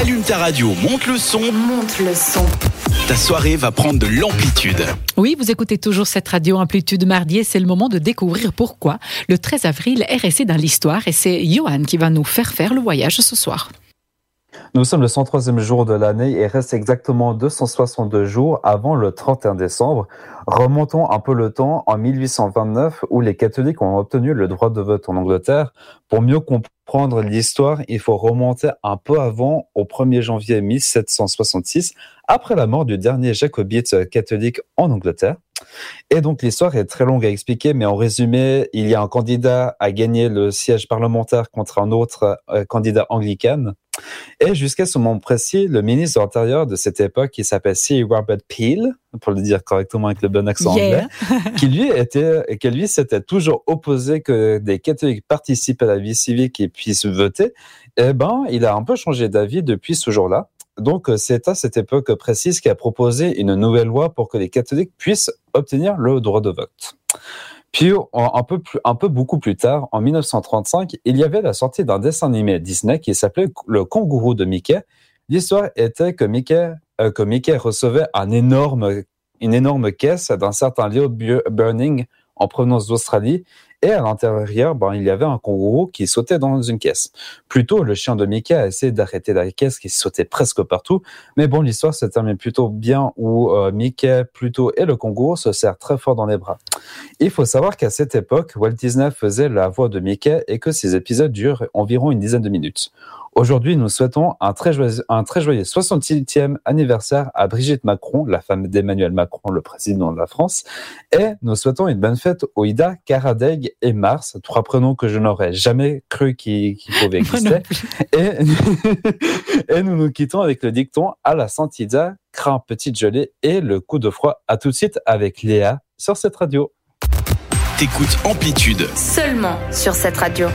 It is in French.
Allume ta radio, monte le son. Monte le son. Ta soirée va prendre de l'amplitude. Oui, vous écoutez toujours cette radio Amplitude mardi et c'est le moment de découvrir pourquoi le 13 avril est resté dans l'histoire et c'est Johan qui va nous faire le voyage ce soir. Nous sommes le 103e jour de l'année et reste exactement 262 jours avant le 31 décembre. Remontons un peu le temps en 1829 où les catholiques ont obtenu le droit de vote en Angleterre. Pour mieux comprendre l'histoire, il faut remonter un peu avant, au 1er janvier 1766, après la mort du dernier jacobite catholique en Angleterre. Et donc l'histoire est très longue à expliquer, mais en résumé, il y a un candidat à gagner le siège parlementaire contre un autre candidat anglican. Et jusqu'à ce moment précis, le ministre de l'Intérieur de cette époque, qui s'appelle Sir Robert Peel, pour le dire correctement avec le bon accent anglais, qui lui s'était toujours opposé que des catholiques participent à la vie civique et puissent voter, il a un peu changé d'avis depuis ce jour-là. Donc, c'est à cette époque précise qu'il a proposé une nouvelle loi pour que les catholiques puissent obtenir le droit de vote. Puis, beaucoup plus tard, en 1935, il y avait la sortie d'un dessin animé Disney qui s'appelait Le Kangourou de Mickey. L'histoire était que Mickey recevait une énorme caisse d'un certain Leo Burning en provenance d'Australie. Et à l'intérieur, il y avait un kangourou qui sautait dans une caisse. Plutôt, le chien de Mickey a essayé d'arrêter la caisse qui sautait presque partout. Mais bon, l'histoire se termine plutôt bien où Mickey et le kangourou se serrent très fort dans les bras. Il faut savoir qu'à cette époque, Walt Disney faisait la voix de Mickey et que ces épisodes durent environ une dizaine de minutes. Aujourd'hui, nous souhaitons un très joyeux 68e anniversaire à Brigitte Macron, la femme d'Emmanuel Macron, le président de la France. Et nous souhaitons une bonne fête aux Ida, Caradeg et Mars, 3 prénoms que je n'aurais jamais cru qu'ils pouvaient exister. Et nous nous quittons avec le dicton à la Sainte Ida, crains petite gelée et le coup de froid. À tout de suite avec Léa sur cette radio. T'écoutes Amplitude. Seulement sur cette radio.